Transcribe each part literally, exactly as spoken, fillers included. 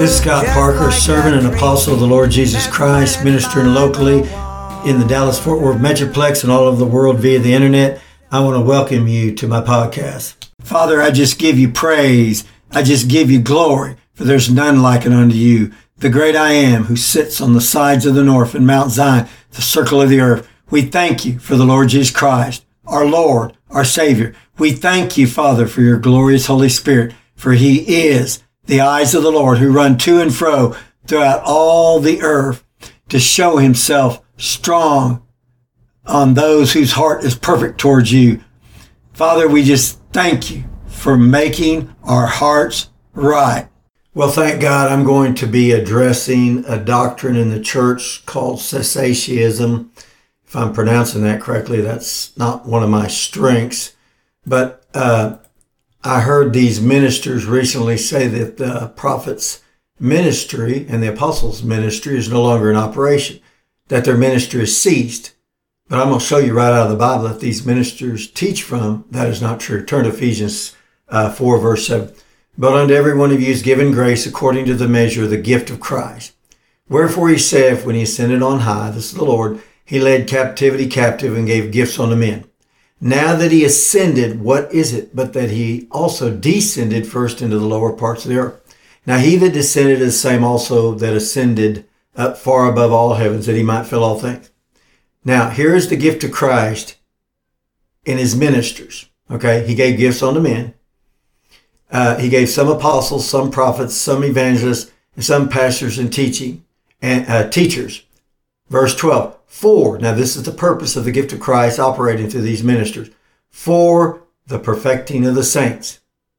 This is Scott Parker, servant and apostle of the Lord Jesus Christ, ministering locally in the Dallas-Fort Worth Metroplex and all over the world via the internet. I want to welcome you to my podcast. Father, I just give you praise. I just give you glory, for there's none like it unto you. The great I am, who sits on the sides of the north in Mount Zion, the circle of the earth. We thank you for the Lord Jesus Christ, our Lord, our Savior. We thank you, Father, for your glorious Holy Spirit, for he is the eyes of the Lord who run to and fro throughout all the earth to show himself strong on those whose heart is perfect towards you. Father, we just thank you for making our hearts right. Well, thank God I'm going to be addressing a doctrine in the church called cessationism. If I'm pronouncing that correctly, that's not one of my strengths. But uh, I heard these ministers recently say that the prophet's ministry and the apostles' ministry is no longer in operation, that their ministry is ceased. But I'm going to show you right out of the Bible that these ministers teach from, that is not true. Turn to Ephesians uh, four, verse seven. But unto every one of you is given grace according to the measure of the gift of Christ. Wherefore he saith, when he ascended on high, this is the Lord, he led captivity captive and gave gifts unto men. Now that he ascended, what is it but that he also descended first into the lower parts of the earth? Now he that descended is the same also that ascended up far above all heavens, that he might fill all things. Now here is the gift of Christ in his ministers. Okay, he gave gifts unto men. Uh, he gave some apostles, some prophets, some evangelists, and some pastors and teaching and uh, teachers. Verse twelve. For, now this is the purpose of the gift of Christ operating through these ministers, for the perfecting of the saints,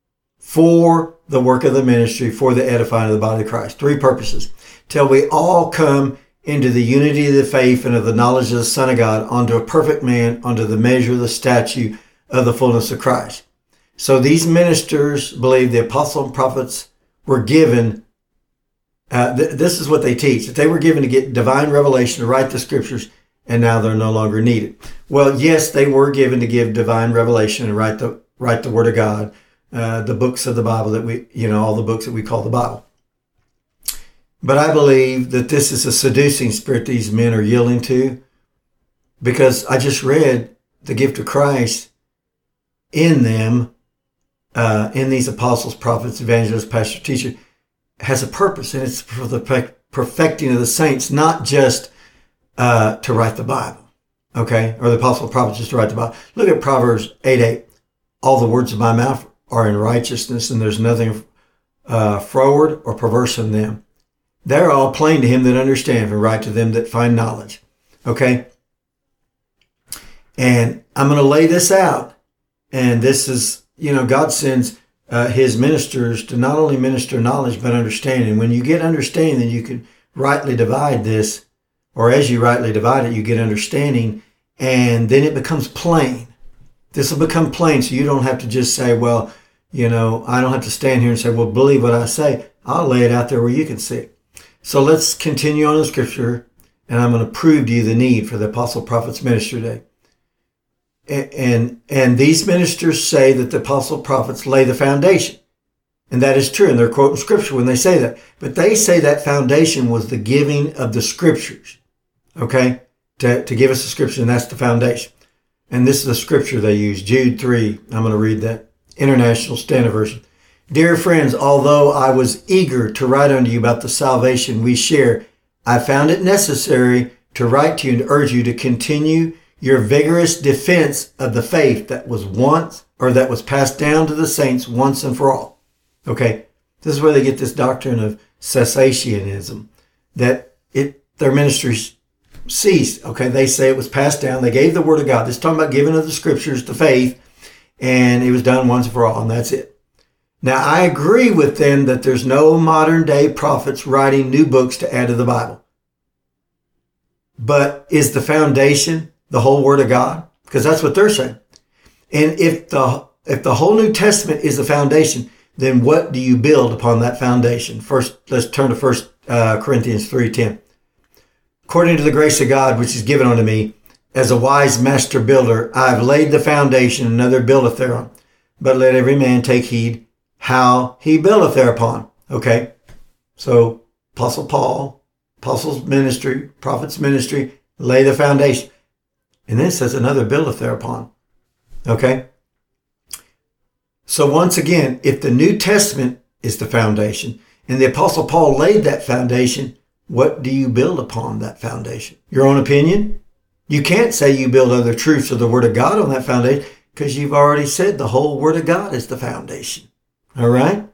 for the work of the ministry, for the edifying of the body of Christ. Three purposes. Till we all come into the unity of the faith and of the knowledge of the Son of God, unto a perfect man, unto the measure of the stature of the fullness of Christ. So these ministers believe the apostles and prophets were given Uh, th- this is what they teach, that they were given to get divine revelation to write the scriptures, and now they're no longer needed. Well, yes, they were given to give divine revelation and write the write the Word of God, uh, the books of the Bible that we, you know, all the books that we call the Bible. But I believe that this is a seducing spirit these men are yielding to, because I just read the gift of Christ in them, uh, in these apostles, prophets, evangelists, pastors, teachers, has a purpose, and it's for the perfecting of the saints, not just uh, to write the Bible, okay? Or the apostle prophets just to write the Bible. Look at Proverbs eight eight. All the words of my mouth are in righteousness, and there's nothing uh, froward or perverse in them. They're all plain to him that understandeth, and right to them that find knowledge, okay? And I'm going to lay this out, and this is, you know, God sends Uh, his ministers to not only minister knowledge, but understanding. When you get understanding, then you can rightly divide this, or as you rightly divide it, you get understanding, and then it becomes plain. This will become plain, so you don't have to just say, well, you know, I don't have to stand here and say, well, believe what I say. I'll lay it out there where you can see it. So let's continue on in Scripture, and I'm going to prove to you the need for the apostle prophet's ministry today. And, and these ministers say that the apostle prophets lay the foundation. And that is true. And they're quoting scripture when they say that. But they say that foundation was the giving of the scriptures. Okay? To, to give us the scripture. And that's the foundation. And this is the scripture they use. Jude three. I'm going to read that. International Standard Version. Dear friends, although I was eager to write unto you about the salvation we share, I found it necessary to write to you and to urge you to continue your vigorous defense of the faith that was once, or that was passed down to the saints once and for all. Okay, this is where they get this doctrine of cessationism, that it their ministries ceased. Okay, they say it was passed down. They gave the Word of God. This is talking about giving of the Scriptures to faith, and it was done once and for all, and that's it. Now, I agree with them that there's no modern day prophets writing new books to add to the Bible. But is the foundation the whole Word of God? Because that's what they're saying. And if the if the whole New Testament is the foundation, then what do you build upon that foundation? First, let's turn to First uh, Corinthians three ten. According to the grace of God, which is given unto me, as a wise master builder, I have laid the foundation, another buildeth thereon. But let every man take heed how he buildeth thereupon. Okay. So Apostle Paul, apostles' ministry, prophets' ministry, lay the foundation. And then it says another buildeth thereupon. Okay? So once again, if the New Testament is the foundation, and the Apostle Paul laid that foundation, what do you build upon that foundation? Your own opinion? You can't say you build other truths of the Word of God on that foundation because you've already said the whole Word of God is the foundation. All right?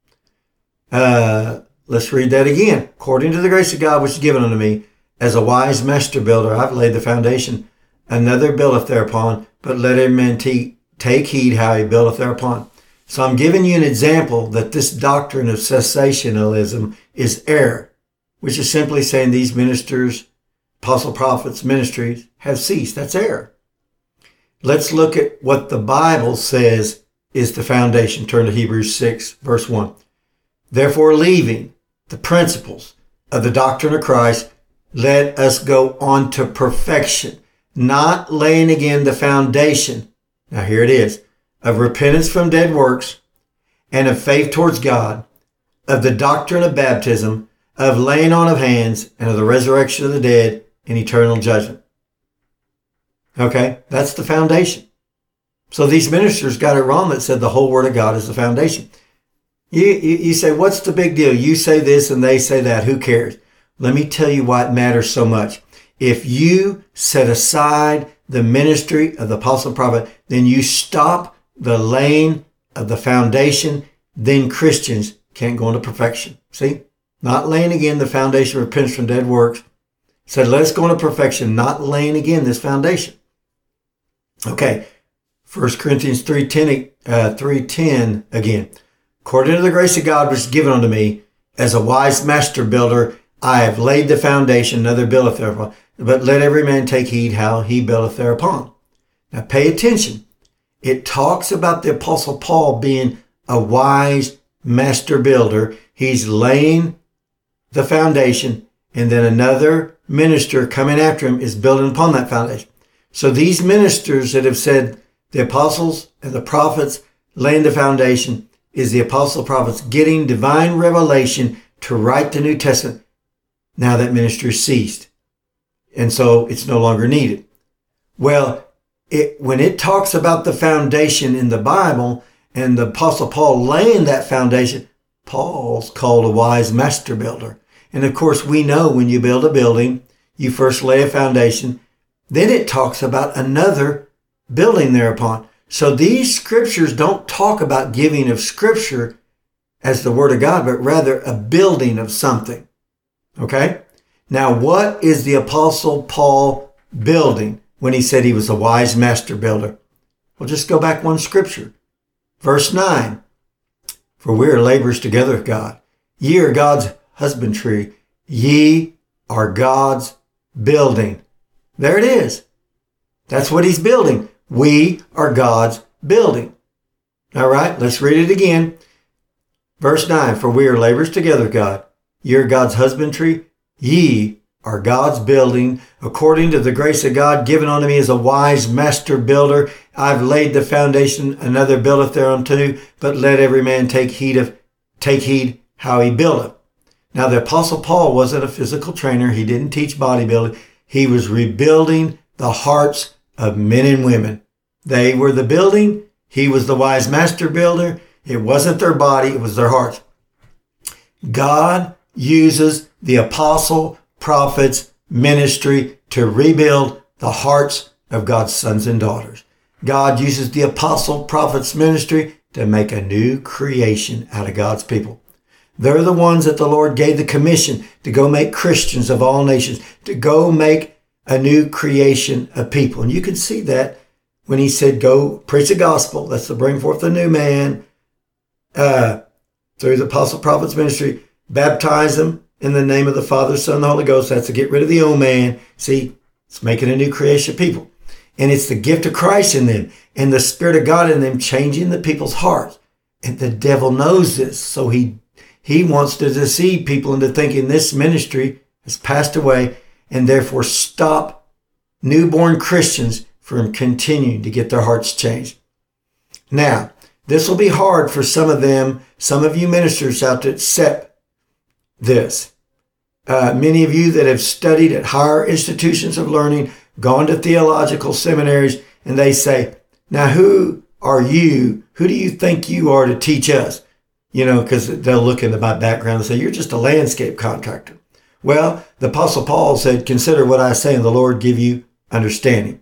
Uh, let's read that again. According to the grace of God which is given unto me, as a wise master builder, I've laid the foundation. Another buildeth thereupon, but let every man te- take heed how he buildeth thereupon. So I'm giving you an example that this doctrine of cessationalism is error, which is simply saying these ministers, apostle prophets, ministries have ceased. That's error. Let's look at what the Bible says is the foundation. Turn to Hebrews six, verse one. Therefore, leaving the principles of the doctrine of Christ, let us go on to perfection, not laying again the foundation. Now here it is. Of repentance from dead works and of faith towards God, of the doctrine of baptism, of laying on of hands, and of the resurrection of the dead and eternal judgment. Okay, that's the foundation. So these ministers got it wrong that said the whole Word of God is the foundation. You, you, you say, what's the big deal? You say this and they say that. Who cares? Let me tell you why it matters so much. If you set aside the ministry of the apostle and prophet, then you stop the laying of the foundation, then Christians can't go into perfection. See? Not laying again the foundation of repentance from dead works. Said, let's go into perfection, not laying again this foundation. Okay. First Corinthians three ten, uh, three ten again. According to the grace of God which is given unto me, as a wise master builder, I have laid the foundation, another buildeth thereupon. But let every man take heed how he buildeth thereupon. Now pay attention. It talks about the Apostle Paul being a wise master builder. He's laying the foundation, and then another minister coming after him is building upon that foundation. So these ministers that have said the apostles and the prophets laying the foundation is the apostle prophets getting divine revelation to write the New Testament. Now that ministry ceased. And so it's no longer needed. Well, It, when it talks about the foundation in the Bible and the Apostle Paul laying that foundation, Paul's called a wise master builder. And of course, we know when you build a building, you first lay a foundation. Then it talks about another building thereupon. So these scriptures don't talk about giving of scripture as the Word of God, but rather a building of something. Okay? Now, what is the Apostle Paul building when he said he was a wise master builder? Well, just go back one scripture. Verse nine. For we are laborers together with God. Ye are God's husbandry. Ye are God's building. There it is. That's what he's building. We are God's building. All right, let's read it again. Verse nine. For we are laborers together with God. Ye are God's husbandry. Ye are God's building, according to the grace of God given unto me as a wise master builder. I've laid the foundation, another buildeth thereunto, but let every man take heed of take heed how he buildeth. Now the Apostle Paul wasn't a physical trainer. He didn't teach bodybuilding. He was rebuilding the hearts of men and women. They were the building. He was the wise master builder. It wasn't their body, it was their hearts. God uses the apostle prophets ministry to rebuild the hearts of God's sons and daughters. God uses the apostle prophets ministry to make a new creation out of God's people. They're the ones that the Lord gave the commission to go make Christians of all nations, to go make a new creation of people. And you can see that when he said, go preach the gospel. That's to bring forth a new man uh, through the apostle prophets ministry, baptize them in the name of the Father, Son, and the Holy Ghost. That's to get rid of the old man. See, it's making a new creation of people. And it's the gift of Christ in them and the Spirit of God in them changing the people's hearts. And the devil knows this. So he, he wants to deceive people into thinking this ministry has passed away and therefore stop newborn Christians from continuing to get their hearts changed. Now, this will be hard for some of them, some of you ministers out there, accept this. Uh, many of you that have studied at higher institutions of learning, gone to theological seminaries, and they say, now who are you? Who do you think you are to teach us? You know, because they'll look into my background and say, you're just a landscape contractor. Well, the Apostle Paul said, consider what I say and the Lord give you understanding.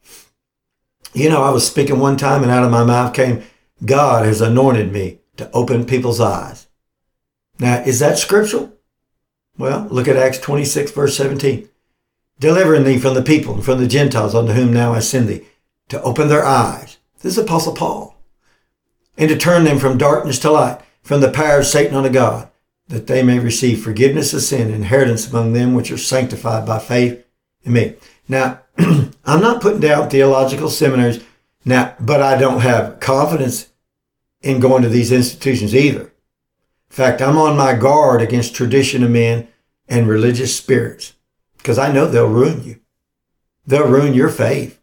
You know, I was speaking one time and out of my mouth came, God has anointed me to open people's eyes. Now, is that scriptural? Well, look at Acts twenty-six, verse seventeen. Delivering thee from the people and from the Gentiles unto whom now I send thee, to open their eyes. This is Apostle Paul. And to turn them from darkness to light, from the power of Satan unto God, that they may receive forgiveness of sin and inheritance among them which are sanctified by faith in me. Now, I'm not putting down theological seminaries now, but I don't have confidence in going to these institutions either. In fact, I'm on my guard against tradition of men and religious spirits because I know they'll ruin you. They'll ruin your faith.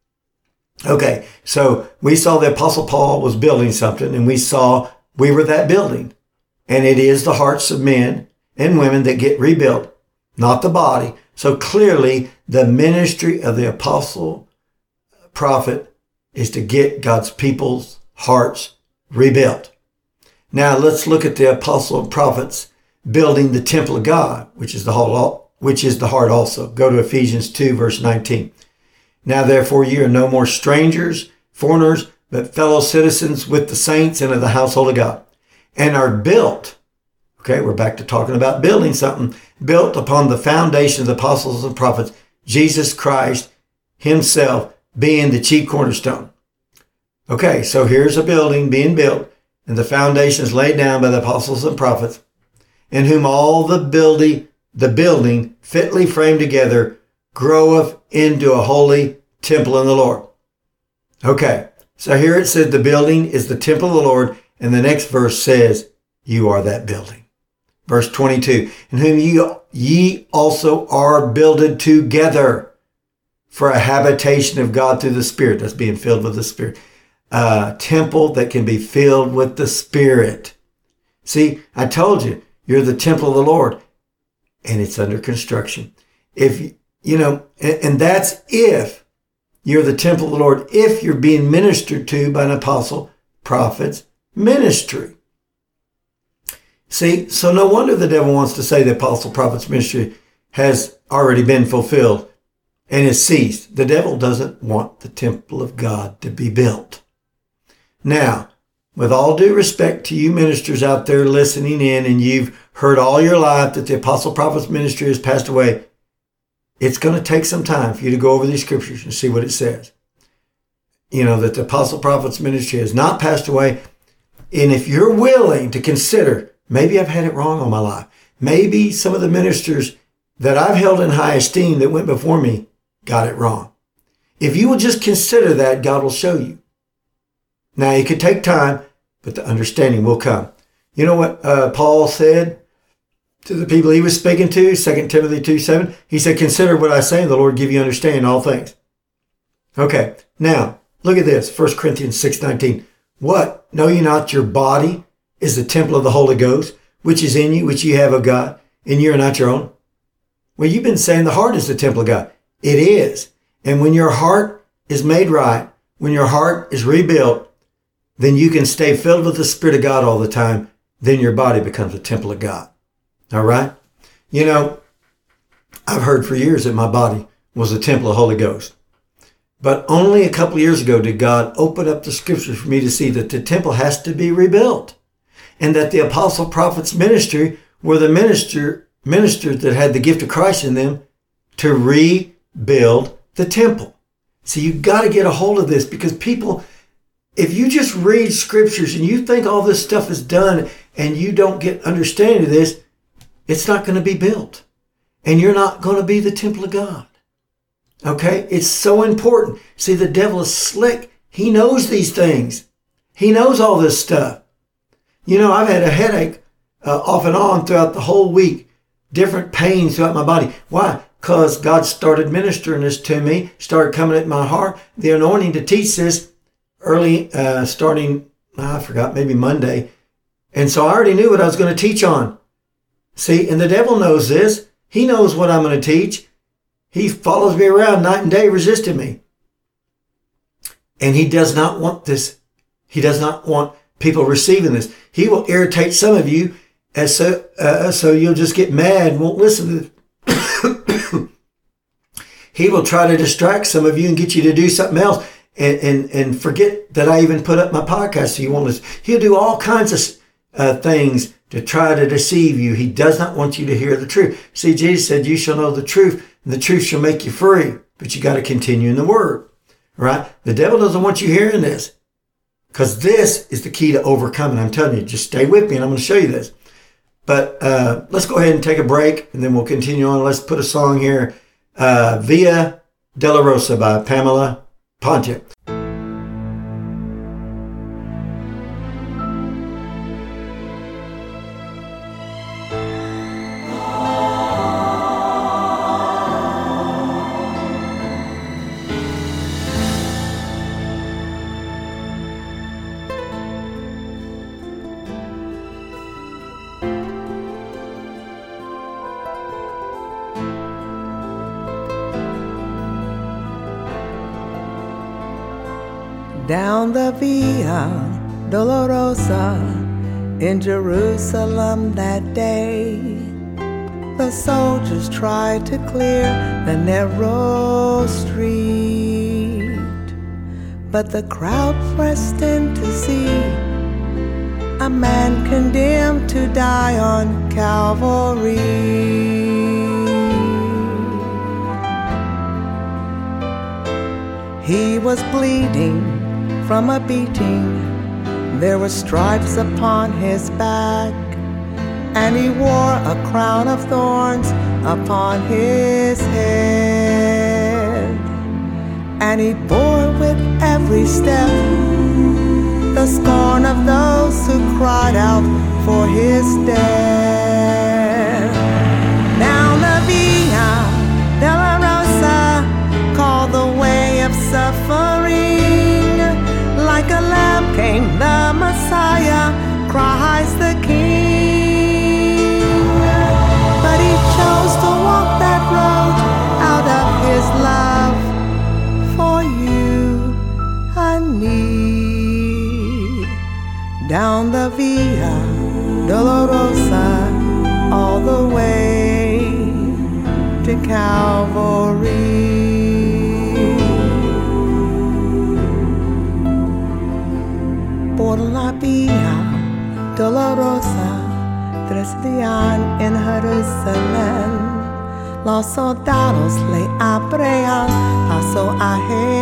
Okay, so we saw the Apostle Paul was building something, and we saw we were that building. And it is the hearts of men and women that get rebuilt, not the body. So clearly, the ministry of the apostle, prophet, is to get God's people's hearts rebuilt. Now let's look at the apostle and prophets building the temple of God, which is the heart, which is the heart also. Go to Ephesians two, verse nineteen. Now therefore ye are no more strangers, foreigners, but fellow citizens with the saints and of the household of God, and are built. Okay, we're back to talking about building something. Built upon the foundation of the apostles and prophets, Jesus Christ himself being the chief cornerstone. Okay, so here's a building being built, and the foundation is laid down by the apostles and prophets, in whom all the building, the building fitly framed together groweth into a holy temple in the Lord. Okay, so here it said the building is the temple of the Lord, and the next verse says, you are that building. Verse twenty-two, in whom ye, ye also are builded together for a habitation of God through the Spirit. That's being filled with the Spirit. A temple that can be filled with the Spirit. See, I told you, you're the temple of the Lord, and it's under construction. If, you know, and, and that's if you're the temple of the Lord, if you're being ministered to by an apostle, prophet's ministry. See, so no wonder the devil wants to say the apostle, prophet's ministry has already been fulfilled and is ceased. The devil doesn't want the temple of God to be built. Now, with all due respect to you ministers out there listening in, and you've heard all your life that the apostle, prophet's ministry has passed away, it's going to take some time for you to go over these scriptures and see what it says. You know, that the apostle, prophet's ministry has not passed away. And if you're willing to consider, maybe I've had it wrong all my life. Maybe some of the ministers that I've held in high esteem that went before me got it wrong. If you will just consider that, God will show you. Now, it could take time, but the understanding will come. You know what uh, Paul said to the people he was speaking to, Second Timothy two seven? He said, consider what I say, and the Lord give you understanding in all things. Okay, now, look at this, First Corinthians six nineteen. What? Know ye not your body is the temple of the Holy Ghost, which is in you, which ye have of God, and ye are not your own? Well, you've been saying the heart is the temple of God. It is. And when your heart is made right, when your heart is rebuilt, then you can stay filled with the Spirit of God all the time. Then your body becomes a temple of God. All right? You know, I've heard for years that my body was a temple of the Holy Ghost. But only a couple of years ago did God open up the scriptures for me to see that the temple has to be rebuilt. And that the apostle prophet's ministry were the minister, ministers that had the gift of Christ in them to rebuild the temple. So you got to get a hold of this, because people, if you just read scriptures and you think all this stuff is done and you don't get understanding of this, it's not going to be built. And you're not going to be the temple of God. Okay? It's so important. See, the devil is slick. He knows these things. He knows all this stuff. You know, I've had a headache uh, off and on throughout the whole week, different pains throughout my body. Why? Because God started ministering this to me, started coming at my heart, the anointing to teach this early, uh, starting, I forgot, maybe Monday. And so I already knew what I was going to teach on. See, and the devil knows this. He knows what I'm going to teach. He follows me around night and day, resisting me. And he does not want this. He does not want people receiving this. He will irritate some of you, as so, uh, so you'll just get mad and won't listen to it. He will try to distract some of you and get you to do something else and, and, and forget that I even put up my podcast so you won't listen. He'll do all kinds of uh, things to try to deceive you. He does not want you to hear the truth. See, Jesus said, you shall know the truth, and the truth shall make you free. But you got to continue in the word, right? The devil doesn't want you hearing this, because this is the key to overcoming. I'm telling you, just stay with me, and I'm going to show you this. But uh, let's go ahead and take a break, and then we'll continue on. Let's put a song here, uh, Via Dolorosa by Pamela Pontiac. Down the Via Dolorosa in Jerusalem that day, the soldiers tried to clear the narrow street, but the crowd pressed in to see a man condemned to die on Calvary. He was bleeding from a beating, there were stripes upon his back, and he wore a crown of thorns upon his head. And he bore with every step the scorn of those who cried out for his death. Down the Via Dolorosa, called the way of suffering, like a lamb came the Messiah, Christ the King. But he chose to walk that road out of his love for you and me. Down the Via Dolorosa, all the way to Calvary. Por la Via Dolorosa, tres días en Jerusalén, los soldados le abrían paso a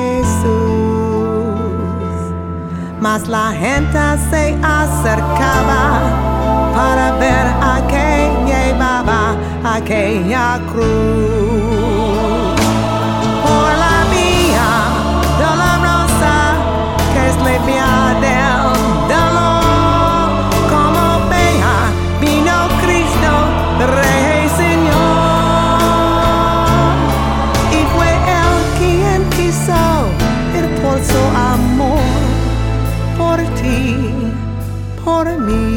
Jesús, mas la gente se acercaba para ver a quien llevaba aquella cruz. Por la Via Dolorosa, que es la vía del dolor, como vea vino Cristo, Rey Señor, y fue Él quien quiso ir por su amor, por ti, por mí.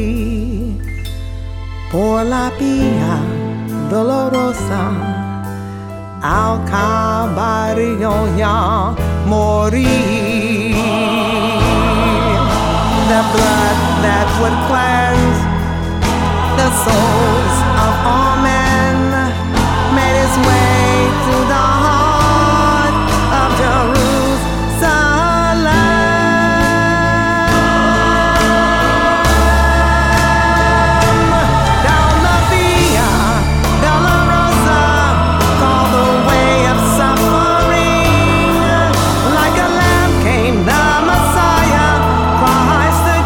Por la Via Dolorosa, al Calvario ya morí. The blood that would cleanse the souls of all men made its way through the heart of Jerusalem. Down the Via Dolorosa, called the way of suffering, like a lamb came the Messiah, Christ the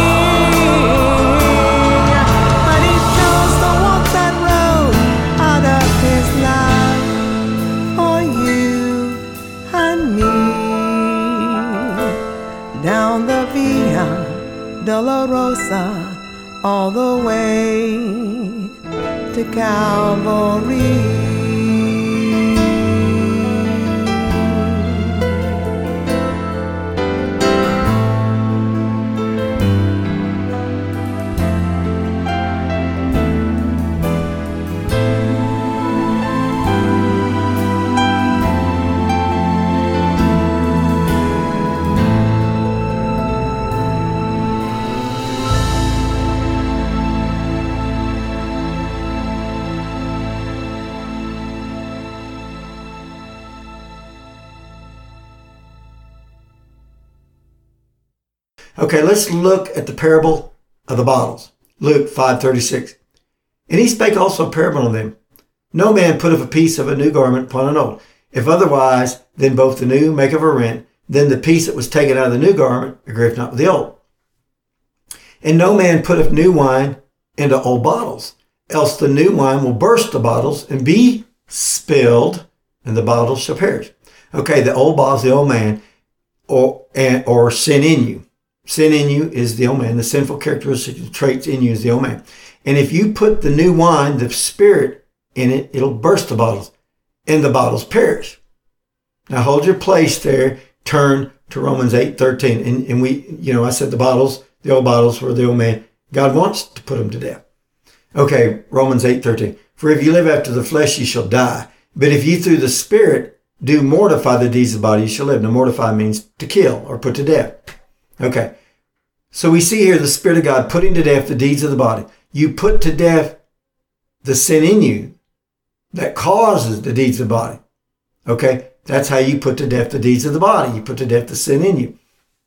King. But he chose to walk that road out of his love for you and me. Down the Via Dolorosa, all the way to Calvary. Okay, let's look at the parable of the bottles. Luke five thirty-six. And he spake also a parable of them. No man putteth a piece of a new garment upon an old. If otherwise, then both the new make of a rent, then the piece that was taken out of the new garment agreeth not with the old. And no man putteth new wine into old bottles, else the new wine will burst the bottles and be spilled, and the bottles shall perish. Okay, the old bottles, the old man, or and, or sin in you. Sin in you is the old man. The sinful characteristics and traits in you is the old man. And if you put the new wine, the Spirit, in it, it'll burst the bottles, and the bottles perish. Now hold your place there. Turn to Romans eight thirteen. And, and we, you know, I said the bottles, the old bottles were the old man. God wants to put them to death. Okay, Romans eight thirteen. For if you live after the flesh, you shall die. But if you through the Spirit do mortify the deeds of the body, you shall live. Now mortify means to kill or put to death. Okay. So we see here the Spirit of God putting to death the deeds of the body. You put to death the sin in you that causes the deeds of the body. Okay. That's how you put to death the deeds of the body. You put to death the sin in you.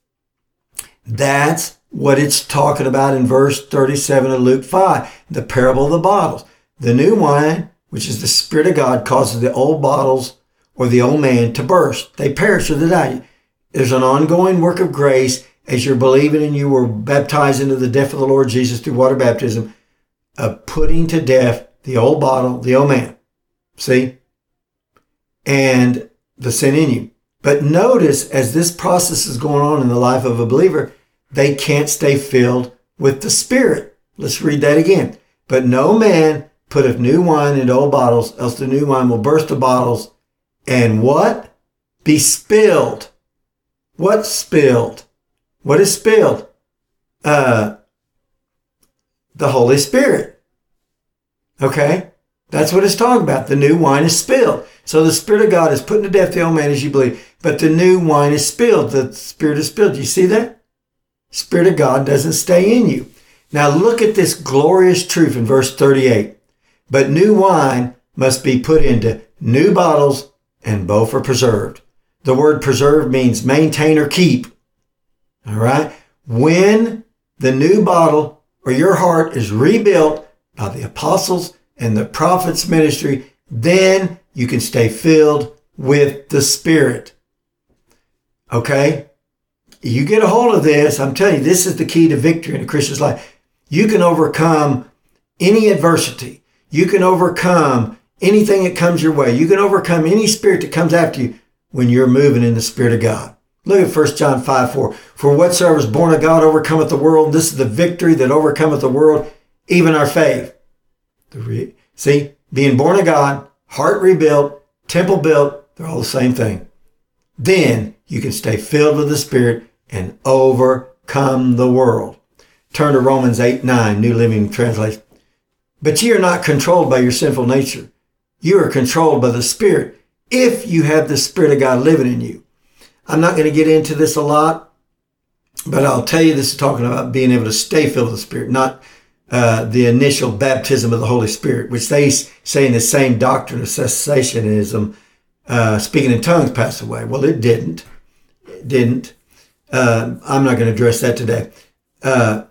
That's what it's talking about in verse thirty-seven of Luke five, the parable of the bottles. The new wine, which is the Spirit of God, causes the old bottles or the old man to burst. They perish or they die. There's an ongoing work of grace as you're believing and you were baptized into the death of the Lord Jesus through water baptism, of putting to death the old bottle, the old man. See? And the sin in you. But notice, as this process is going on in the life of a believer, they can't stay filled with the Spirit. Let's read that again. But no man putteth new wine into old bottles, else the new wine will burst the bottles, and what? Be spilled. What spilled? What is spilled? Uh, the Holy Spirit. Okay? That's what it's talking about. The new wine is spilled. So the Spirit of God is putting to death the old man as you believe, but the new wine is spilled. The Spirit is spilled. You see that? Spirit of God doesn't stay in you. Now look at this glorious truth in verse thirty-eight. But new wine must be put into new bottles, and both are preserved. The word preserve means maintain or keep. All right? When the new bottle or your heart is rebuilt by the apostles and the prophets' ministry, then you can stay filled with the Spirit. Okay? You get a hold of this, I'm telling you, this is the key to victory in a Christian's life. You can overcome any adversity. You can overcome anything that comes your way. You can overcome any spirit that comes after you when you're moving in the Spirit of God. Look at First John five four. For whatsoever is born of God overcometh the world. This is the victory that overcometh the world, even our faith. See, being born of God, heart rebuilt, temple built, they're all the same thing. Then you can stay filled with the Spirit and overcome the world. Turn to Romans eight nine, New Living Translation. But ye are not controlled by your sinful nature. You are controlled by the Spirit, if you have the Spirit of God living in you. I'm not going to get into this a lot, but I'll tell you this is talking about being able to stay filled with the Spirit, not uh, the initial baptism of the Holy Spirit, which they say in the same doctrine of cessationism, uh, speaking in tongues passed away. Well, it didn't. It didn't. Uh, I'm not going to address that today. Uh,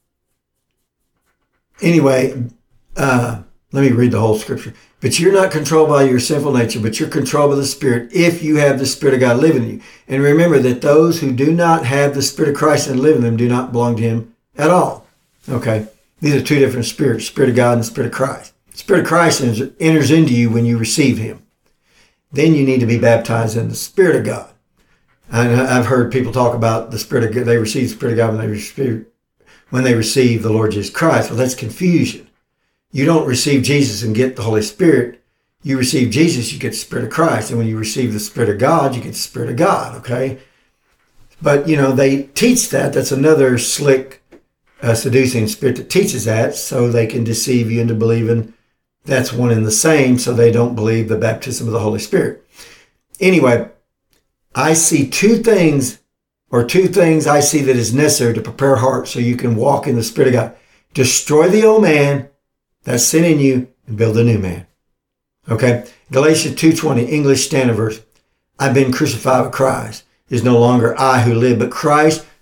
anyway, uh, let me read the whole scripture. But you're not controlled by your sinful nature, but you're controlled by the Spirit if you have the Spirit of God living in you. And remember that those who do not have the Spirit of Christ and live in them do not belong to Him at all. Okay? These are two different spirits, Spirit of God and the Spirit of Christ. The Spirit of Christ enters into you when you receive Him. Then you need to be baptized in the Spirit of God. And I've heard people talk about the Spirit of God. They receive the Spirit of God when they receive, when they receive the Lord Jesus Christ. Well, that's confusion. You don't receive Jesus and get the Holy Spirit. You receive Jesus, you get the Spirit of Christ. And when you receive the Spirit of God, you get the Spirit of God, okay? But, you know, they teach that. That's another slick, uh, seducing spirit that teaches that so they can deceive you into believing that's one and the same, so they don't believe the baptism of the Holy Spirit. Anyway, I see two things, or two things I see that is necessary to prepare heart so you can walk in the Spirit of God. Destroy the old man, that's sin in you, and build a new man. Okay? Galatians two twenty, English Standard Version. I've been crucified with Christ. It is no longer I who live, but Christ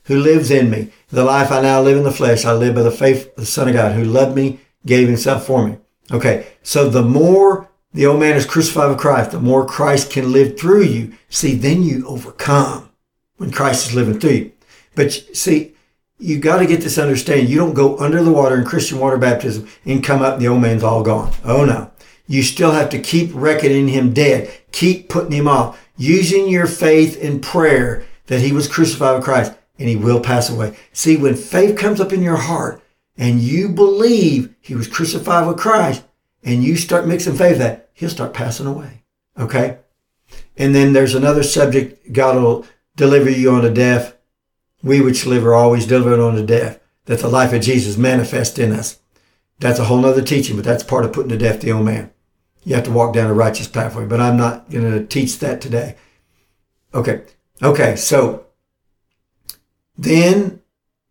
who lives in me. The life I now live in the flesh, I live by the faith of the Son of God who loved me, gave himself for me. Okay, so the more the old man is crucified with Christ, the more Christ can live through you. See, then you overcome when Christ is living through you. But see, you got to get this understanding. You don't go under the water in Christian water baptism and come up and the old man's all gone. Oh no. You still have to keep reckoning him dead. Keep putting him off. Using your faith in prayer that he was crucified with Christ and he will pass away. See, when faith comes up in your heart and you believe he was crucified with Christ and you start mixing faith with that, he'll start passing away. Okay? And then there's another subject. God will deliver you unto death. We which live are always delivered unto death, that the life of Jesus manifest in us. That's a whole nother teaching, but that's part of putting to death the old man. You have to walk down a righteous pathway, but I'm not going to teach that today. Okay. Okay. So then,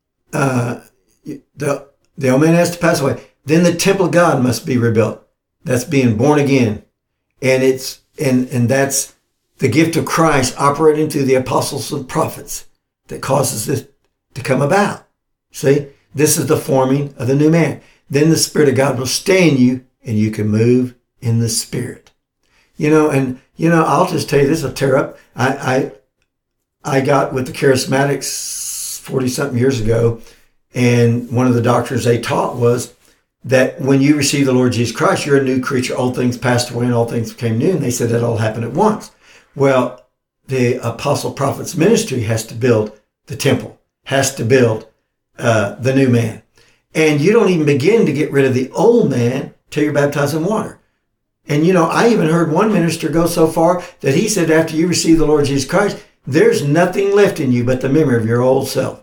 uh, the, the old man has to pass away. Then the temple of God must be rebuilt. That's being born again. And it's, and, and that's the gift of Christ operating through the apostles and prophets that causes this to come about. See, this is the forming of the new man. Then the Spirit of God will stay in you and you can move in the Spirit. You know, and, you know, I'll just tell you this, will tear up. I, I, I got with the charismatics forty something years ago. And one of the doctrines they taught was that when you receive the Lord Jesus Christ, you're a new creature. Old things passed away and all things became new. And they said that all happened at once. Well, the apostle prophet's ministry has to build the temple, has to build uh, the new man. And you don't even begin to get rid of the old man till you're baptized in water. And, you know, I even heard one minister go so far that he said after you receive the Lord Jesus Christ, there's nothing left in you but the memory of your old self.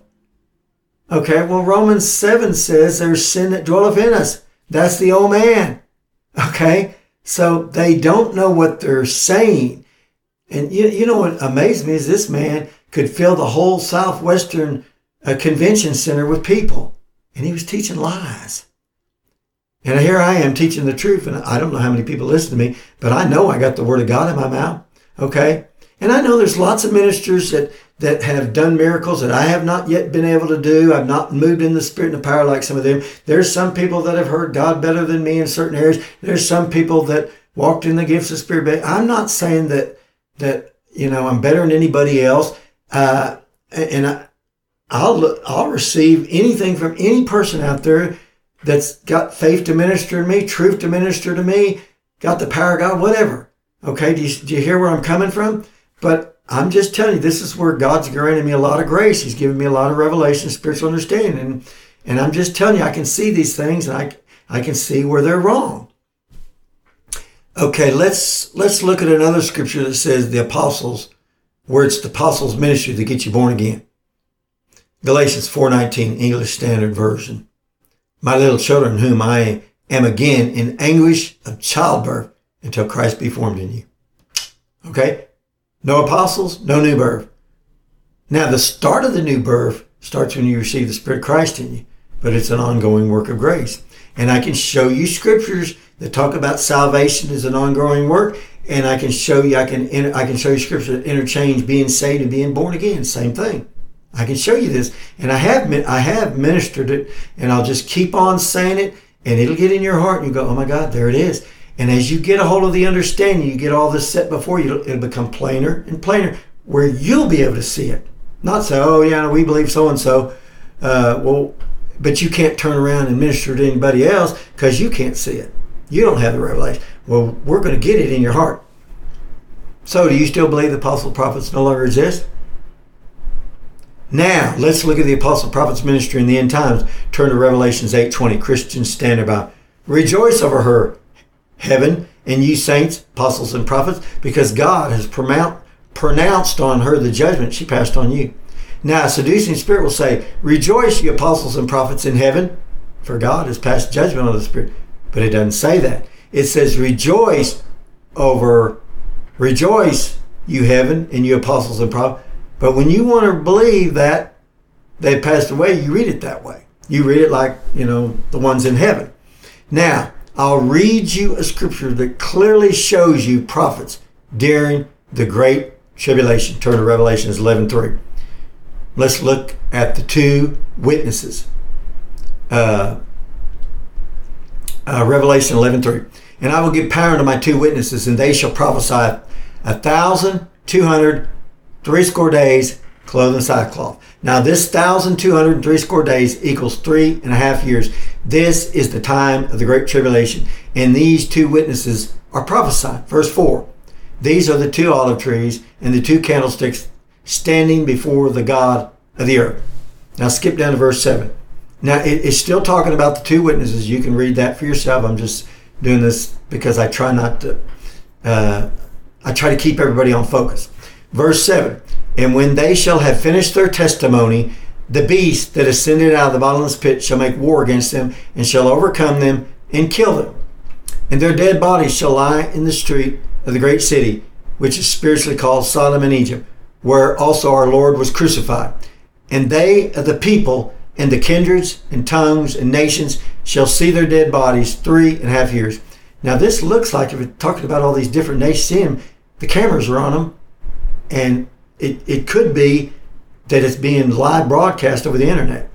Okay, well, Romans seven says there's sin that dwelleth in us. That's the old man. Okay, so they don't know what they're saying. And you, you know what amazed me is this man could fill the whole Southwestern uh, Convention Center with people. And he was teaching lies. And here I am teaching the truth. And I don't know how many people listen to me, but I know I got the word of God in my mouth. Okay. And I know there's lots of ministers that, that have done miracles that I have not yet been able to do. I've not moved in the Spirit and the power like some of them. There's some people that have heard God better than me in certain areas. There's some people that walked in the gifts of Spirit. But I'm not saying that, that, you know, I'm better than anybody else. Uh, and I, I'll, I'll receive anything from any person out there that's got faith to minister to me, truth to minister to me, got the power of God, whatever. Okay. Do you, do you hear where I'm coming from? But I'm just telling you, this is where God's granted me a lot of grace. He's given me a lot of revelation, spiritual understanding. And, and I'm just telling you, I can see these things and I, I can see where they're wrong. Okay, let's, let's look at another scripture that says the apostles, where it's the apostles' ministry to get you born again. Galatians four nineteen, English Standard Version. My little children, whom I am again in anguish of childbirth until Christ be formed in you. Okay? No apostles, no new birth. Now, the start of the new birth starts when you receive the Spirit of Christ in you, but it's an ongoing work of grace. And I can show you scriptures that talk about salvation as an ongoing work, and I can show you, I can, I can show you scriptures that interchange being saved and being born again. Same thing. I can show you this, and I have, I have ministered it, and I'll just keep on saying it, and it'll get in your heart, and you go, oh my God, there it is. And as you get a hold of the understanding, you get all this set before you, it'll become plainer and plainer, where you'll be able to see it. Not say, oh yeah, no, we believe so-and-so. Uh, well, but you can't turn around and minister to anybody else because you can't see it. You don't have the revelation. Well, we're going to get it in your heart. So do you still believe the apostle prophets no longer exist? Now, let's look at the apostle prophet's ministry in the end times. Turn to Revelations eight twenty, Christian Standard Bible. Rejoice over her, heaven, and you saints, apostles and prophets, because God has pronounced on her the judgment she passed on you. Now, a seducing spirit will say, rejoice, you apostles and prophets in heaven, for God has passed judgment on the spirit. But it doesn't say that. It says, rejoice over, rejoice, you heaven, and you apostles and prophets. But when you want to believe that they passed away, you read it that way. You read it like, you know, the ones in heaven. Now, I'll read you a scripture that clearly shows you prophets during the Great Tribulation. Turn to Revelations eleven three. let's look at the two witnesses. Uh, uh, Revelation eleven three. And I will give power unto my two witnesses, and they shall prophesy a thousand two hundred three score days, clothed in sackcloth. Now this thousand two hundred three score days equals three and a half years. This is the time of the great tribulation, and these two witnesses are prophesied. Verse four. These are the two olive trees and the two candlesticks standing before the God of the earth. Now skip down to verse seven. Now it, it's still talking about the two witnesses. You can read that for yourself. I'm just doing this because I try not to, uh, I try to keep everybody on focus. Verse seven. And when they shall have finished their testimony, the beast that ascended out of the bottomless pit shall make war against them, and shall overcome them and kill them. And their dead bodies shall lie in the street of the great city, which is spiritually called Sodom and Egypt, where also our Lord was crucified. And they of the people and the kindreds and tongues and nations shall see their dead bodies three and a half years. Now this looks like, if we're talking about all these different nations, see them, the cameras are on them, and It, it could be that it's being live broadcast over the internet.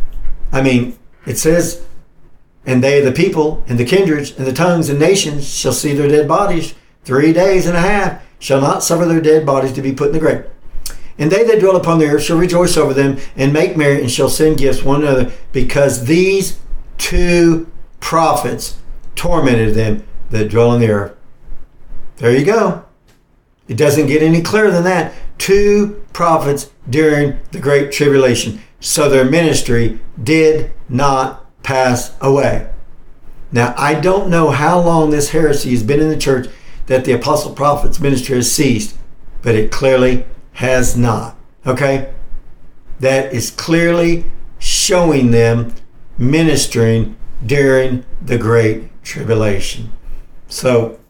I mean, it says, and they, the people, and the kindreds, and the tongues, and nations shall see their dead bodies three days and a half, shall not suffer their dead bodies to be put in the grave. And they that dwell upon the earth shall rejoice over them, and make merry, and shall send gifts one another, because these two prophets tormented them that dwell on the earth. There you go. It doesn't get any clearer than that. Two prophets during the Great Tribulation. So their ministry did not pass away. Now, I don't know how long this heresy has been in the church that the apostle prophet's ministry has ceased, but it clearly has not. Okay? That is clearly showing them ministering during the Great Tribulation. So,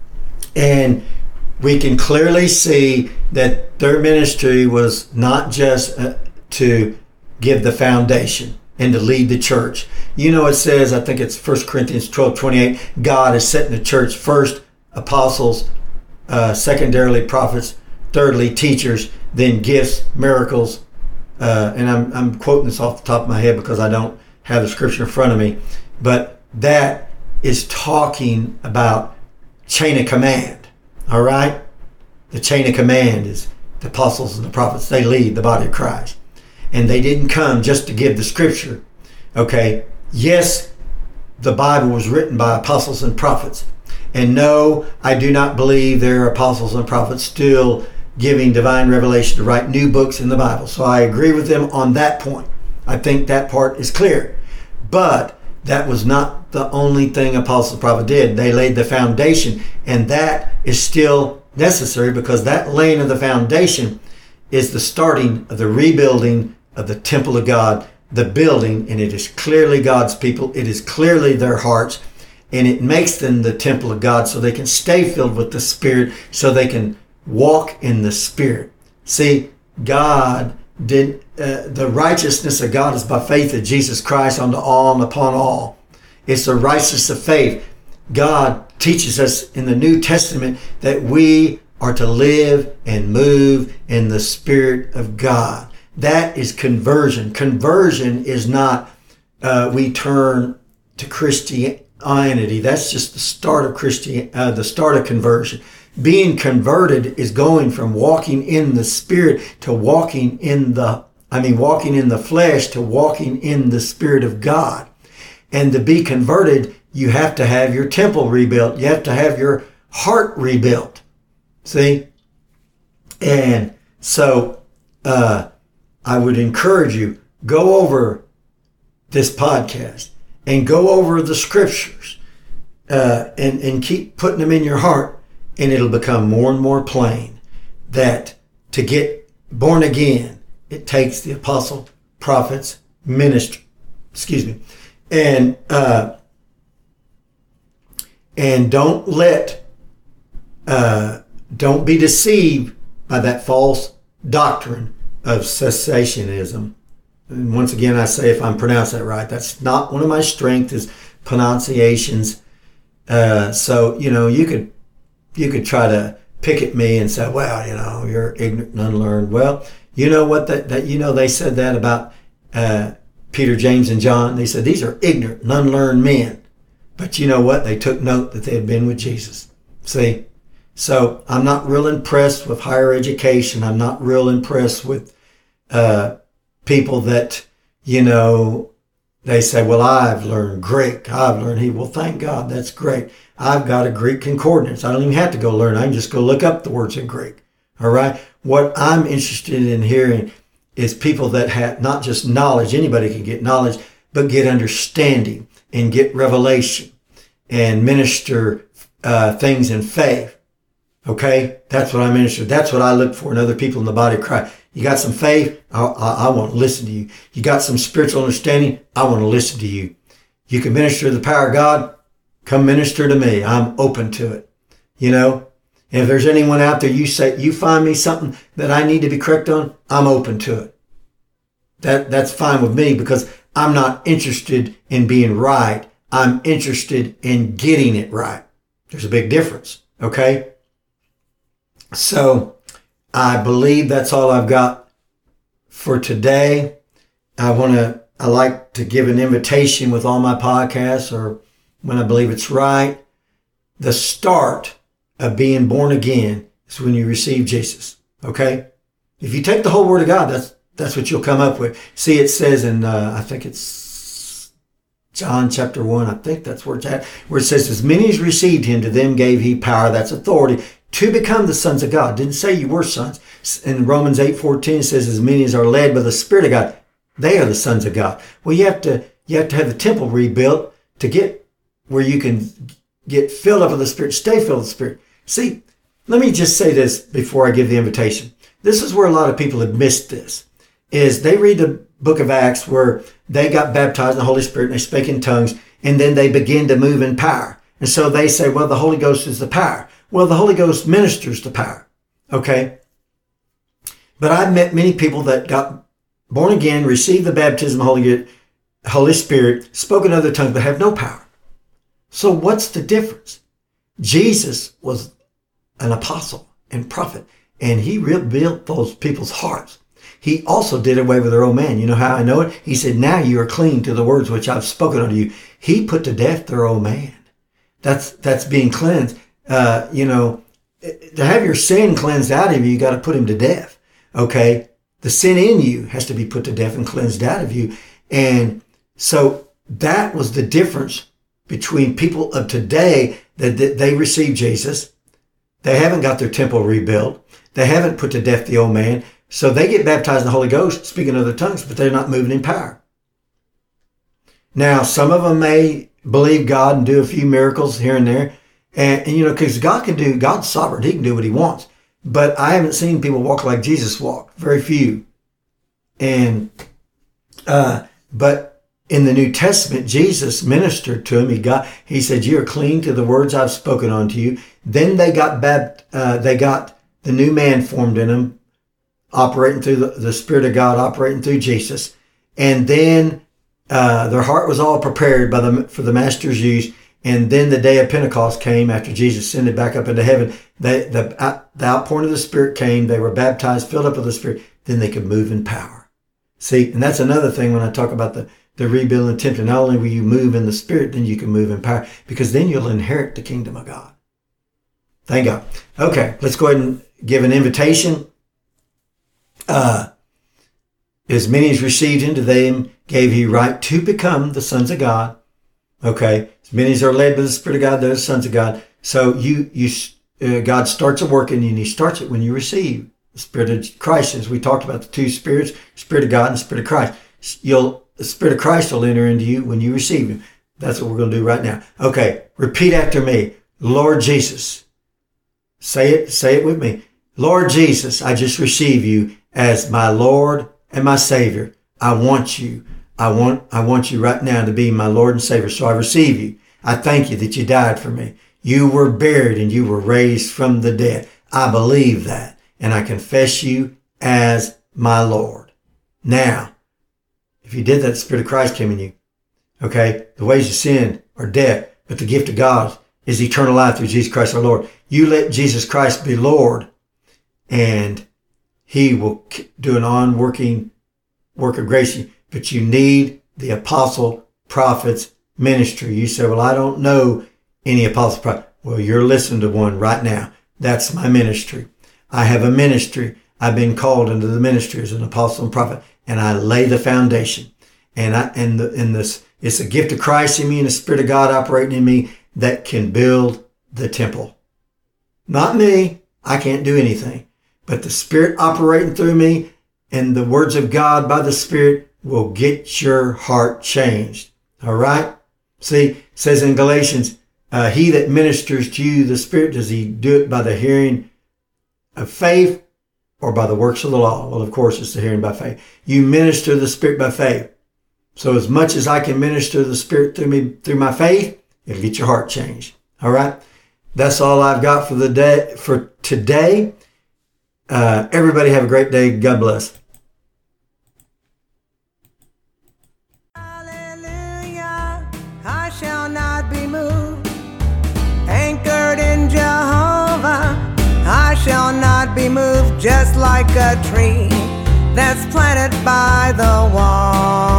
and we can clearly see that their ministry was not just uh, to give the foundation and to lead the church. You know, it says, I think it's First Corinthians twelve twenty-eight, God is setting the church first apostles, uh, secondarily prophets, thirdly teachers, then gifts, miracles. Uh, and I'm, I'm quoting this off the top of my head because I don't have the scripture in front of me. But that is talking about chain of command. All right? The chain of command is the apostles and the prophets. They lead the body of Christ. And they didn't come just to give the scripture. Okay? Yes, the Bible was written by apostles and prophets. And no, I do not believe there are apostles and prophets still giving divine revelation to write new books in the Bible. So I agree with them on that point. I think that part is clear. But that was not the only thing apostles and prophets did. They laid the foundation, and that is still necessary, because that laying of the foundation is the starting of the rebuilding of the temple of God, the building, and it is clearly God's people. It is clearly their hearts, and it makes them the temple of God so they can stay filled with the Spirit, so they can walk in the Spirit. See, God did uh, the righteousness of God is by faith in Jesus Christ unto all and upon all. It's the righteousness of faith. God teaches us in the New Testament that we are to live and move in the Spirit of God. That is conversion. Conversion is not uh, we turn to Christianity. That's just the start of Christian, uh, the start of conversion. Being converted is going from walking in the Spirit to walking in the, I mean, walking in the flesh to walking in the Spirit of God. And to be converted, you have to have your temple rebuilt. You have to have your heart rebuilt. See? And so, uh, I would encourage you, go over this podcast and go over the scriptures, uh, and, and keep putting them in your heart. And it'll become more and more plain that to get born again, it takes the apostle, prophets, ministry, excuse me. And, uh, and don't let, uh, don't be deceived by that false doctrine of cessationism. And once again, I say, if I'm pronouncing that right, that's not one of my strengths is pronunciations. Uh, so, you know, you could, You could try to pick at me and say, well, you know, you're ignorant and unlearned. Well, you know what, that, that you know, they said that about uh, Peter, James, and John. They said, these are ignorant and unlearned men. But you know what? They took note that they had been with Jesus. See? So I'm not real impressed with higher education. I'm not real impressed with uh, people that, you know, they say, well, I've learned Greek. I've learned Hebrew. Well, thank God. That's great. I've got a Greek concordance. I don't even have to go learn. I can just go look up the words in Greek. All right. What I'm interested in hearing is people that have not just knowledge. Anybody can get knowledge, but get understanding and get revelation and minister uh, things in faith. Okay. That's what I'm interested in. That's what I look for in other people in the body of Christ. You got some faith? I, I, I want to listen to you. You got some spiritual understanding? I want to listen to you. You can minister the power of God? Come minister to me. I'm open to it. You know? And if there's anyone out there, you say, you find me something that I need to be correct on, I'm open to it. That, that's fine with me because I'm not interested in being right. I'm interested in getting it right. There's a big difference. Okay? So, I believe that's all I've got for today. I want to, I like to give an invitation with all my podcasts, or when I believe it's right. The start of being born again is when you receive Jesus. Okay? If you take the whole Word of God, that's, that's what you'll come up with. See, it says in, uh, I think it's John chapter one, I think that's where it's at, where it says, as many as received him, to them gave he power, that's authority, to become the sons of God. Didn't say you were sons. In Romans eight fourteen, it says, as many as are led by the Spirit of God, they are the sons of God. Well, you have to, you have to have the temple rebuilt to get where you can get filled up with the Spirit, stay filled with the Spirit. See, let me just say this before I give the invitation. This is where a lot of people have missed this, is they read the book of Acts where they got baptized in the Holy Spirit and they spake in tongues, and then they begin to move in power. And so they say, well, the Holy Ghost is the power. Well, the Holy Ghost ministers the power. Okay? But I've met many people that got born again, received the baptism of the Holy, Holy Spirit, spoke in other tongues, but have no power. So what's the difference? Jesus was an apostle and prophet, and he rebuilt those people's hearts. He also did away with their old man. You know how I know it? He said, now you are clean to the words which I've spoken unto you. He put to death their old man. That's, that's being cleansed. Uh, you know, to have your sin cleansed out of you, you got to put him to death. Okay. The sin in you has to be put to death and cleansed out of you. And so that was the difference between people of today, that, that they received Jesus. They haven't got their temple rebuilt. They haven't put to death the old man. So they get baptized in the Holy Ghost, speaking other tongues, but they're not moving in power. Now, some of them may believe God and do a few miracles here and there. And, and you know, because God can do, God's sovereign. He can do what he wants. But I haven't seen people walk like Jesus walked. Very few. And, uh, but in the New Testament, Jesus ministered to him. He got, he said, you are clean to the words I've spoken unto you. Then they got bapt, uh, they got the new man formed in them, operating through the, the Spirit of God, operating through Jesus. And then, uh, their heart was all prepared by the, for the Master's use. And then the day of Pentecost came after Jesus ascended back up into heaven. They, the, the outpouring of the Spirit came. They were baptized, filled up with the Spirit. Then they could move in power. See, and that's another thing when I talk about the, the rebuilding temple. Not only will you move in the Spirit, then you can move in power, because then you'll inherit the kingdom of God. Thank God. Okay, let's go ahead and give an invitation. Uh, as many as received him, to them gave he right to become the sons of God. Okay, as many as are led by the Spirit of God, they're the sons of God. So you, you, uh, God starts a work in you, and he starts it when you receive the Spirit of Christ. As we talked about the two spirits, Spirit of God and Spirit of Christ. You'll, the Spirit of Christ will enter into you when you receive him. That's what we're going to do right now. Okay, repeat after me. Lord Jesus. Say it, say it with me. Lord Jesus, I just receive you as my Lord and my Savior. I want you. I want, I want you right now to be my Lord and Savior. So I receive you. I thank you that you died for me. You were buried and you were raised from the dead. I believe that. And I confess you as my Lord. Now, if you did that, the Spirit of Christ came in you. Okay. The wages of sin are death, but the gift of God is eternal life through Jesus Christ our Lord. You let Jesus Christ be Lord, and he will do an on-working work of grace. But you need the apostle, prophets, ministry. You say, well, I don't know any apostle, prophet. Well, you're listening to one right now. That's my ministry. I have a ministry. I've been called into the ministry as an apostle and prophet, and I lay the foundation. And I and the in this it's a gift of Christ in me and the Spirit of God operating in me that can build the temple. Not me. I can't do anything. But the Spirit operating through me and the words of God by the Spirit will get your heart changed. All right? See, it says in Galatians, uh, he that ministers to you the Spirit, does he do it by the hearing of faith or by the works of the law? Well, of course, it's the hearing by faith. You minister the Spirit by faith. So as much as I can minister the Spirit through me, through my faith, it'll get your heart changed. All right? That's all I've got for the day, for today. Uh, everybody have a great day. God bless. Hallelujah, I shall not be moved. Anchored in Jehovah, I shall not be moved. Just like a tree that's planted by the wall.